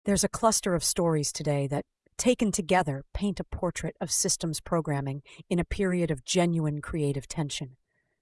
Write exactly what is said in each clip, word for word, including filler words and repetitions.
There's a cluster of stories today that, taken together, paint a portrait of systems programming in a period of genuine creative tension.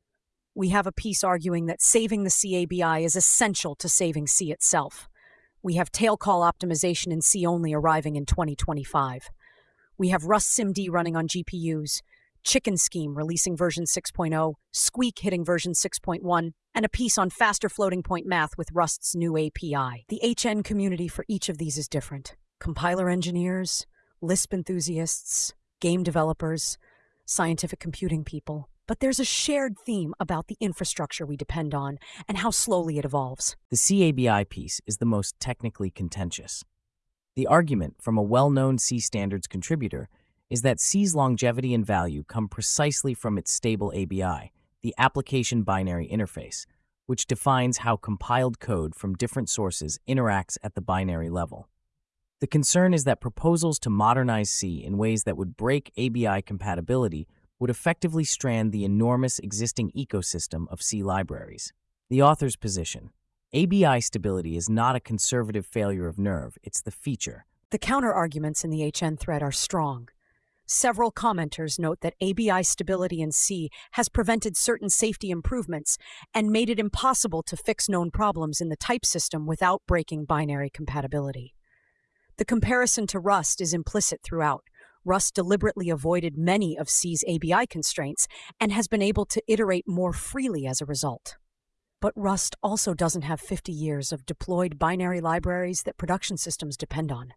We have a piece arguing that saving the C A B I is essential to saving C itself. We have tail call optimization in C only arriving in twenty twenty-five. We have Rust SimD running on G P Us, Chicken Scheme releasing version six point oh, Squeak hitting version six point one, and a piece on faster floating point math with Rust's new A P I. The H N community for each of these is different. Compiler engineers, Lisp enthusiasts, game developers, scientific computing people. But there's a shared theme about the infrastructure we depend on and how slowly it evolves. The C A B I piece is the most technically contentious. The argument from a well-known C standards contributor is that C's longevity and value come precisely from its stable A B I, the application binary interface, which defines how compiled code from different sources interacts at the binary level. The concern is that proposals to modernize C in ways that would break A B I compatibility would effectively strand the enormous existing ecosystem of C libraries. The author's position: A B I stability is not a conservative failure of nerve, it's the feature. The counter-arguments in the H N thread are strong. Several commenters note that A B I stability in C has prevented certain safety improvements and made it impossible to fix known problems in the type system without breaking binary compatibility. The comparison to Rust is implicit throughout. Rust deliberately avoided many of C's A B I constraints and has been able to iterate more freely as a result. But Rust also doesn't have fifty years of deployed binary libraries that production systems depend on.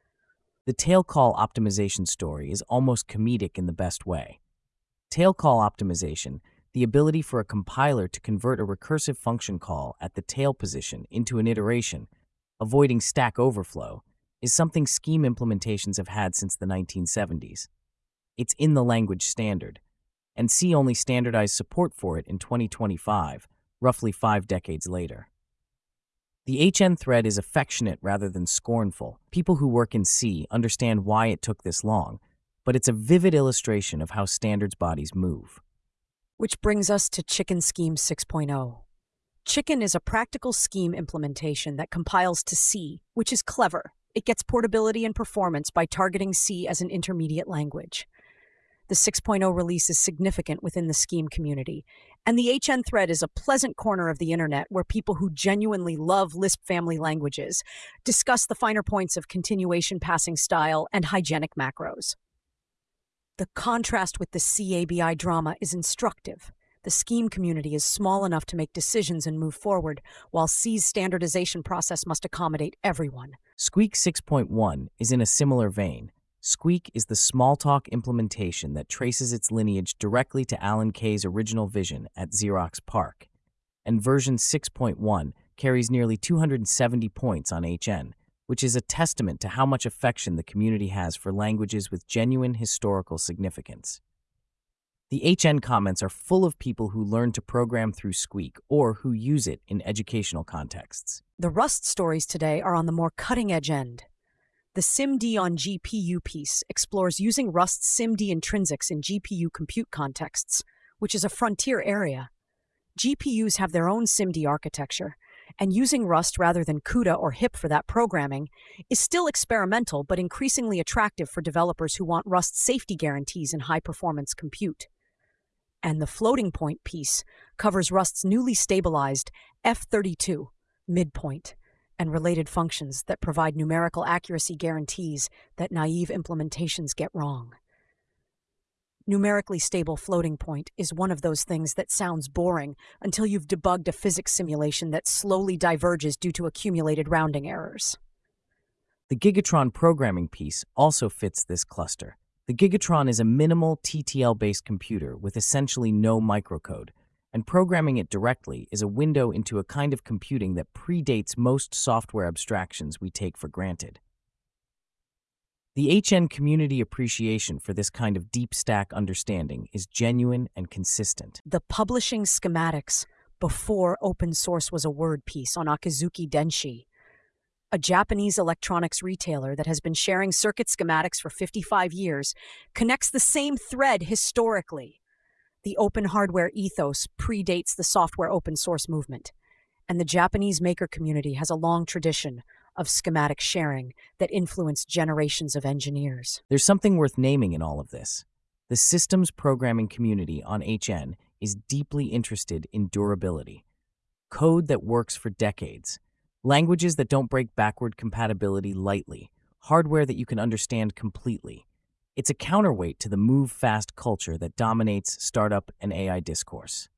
The tail call optimization story is almost comedic in the best way. Tail call optimization, the ability for a compiler to convert a recursive function call at the tail position into an iteration, avoiding stack overflow, is something scheme implementations have had since the nineteen seventies. It's in the language standard, and C only standardized support for it in twenty twenty-five, roughly five decades later. The H N thread is affectionate rather than scornful. People who work in C understand why it took this long, but it's a vivid illustration of how standards bodies move. Which brings us to Chicken Scheme six point oh. Chicken is a practical scheme implementation that compiles to C, which is clever. It gets portability and performance by targeting C as an intermediate language. The six point oh release is significant within the scheme community, and the H N thread is a pleasant corner of the internet where people who genuinely love Lisp family languages discuss the finer points of continuation passing style and hygienic macros. The contrast with the C A B I drama is instructive. The scheme community is small enough to make decisions and move forward, while C's standardization process must accommodate everyone. Squeak six point one is in a similar vein. Squeak is the Smalltalk implementation that traces its lineage directly to Alan Kay's original vision at Xerox PARC, and version six point one carries nearly two hundred seventy points on H N, which is a testament to how much affection the community has for languages with genuine historical significance. The H N comments are full of people who learn to program through Squeak or who use it in educational contexts. The Rust stories today are on the more cutting-edge end. The SimD on G P U piece explores using Rust's SimD intrinsics in G P U compute contexts, which is a frontier area. G P Us have their own SimD architecture, and using Rust rather than CUDA or HIP for that programming is still experimental but increasingly attractive for developers who want Rust safety guarantees in high-performance compute. And the floating point piece covers Rust's newly stabilized F thirty-two, midpoint, and related functions that provide numerical accuracy guarantees that naive implementations get wrong. Numerically stable floating point is one of those things that sounds boring until you've debugged a physics simulation that slowly diverges due to accumulated rounding errors. The Gigatron programming piece also fits this cluster. The Gigatron is a minimal T T L-based computer with essentially no microcode, and programming it directly is a window into a kind of computing that predates most software abstractions we take for granted. The H N community appreciation for this kind of deep stack understanding is genuine and consistent. The publishing schematics before open source was a word piece on Akizuki Denshi, a Japanese electronics retailer that has been sharing circuit schematics for fifty-five years, connects the same thread historically. The open hardware ethos predates the software open source movement, and the Japanese maker community has a long tradition of schematic sharing that influenced generations of engineers. There's something worth naming in all of this. The systems programming community on H N is deeply interested in durability. Code that works for decades. Languages that don't break backward compatibility lightly. Hardware that you can understand completely. It's a counterweight to the move-fast culture that dominates startup and A I discourse.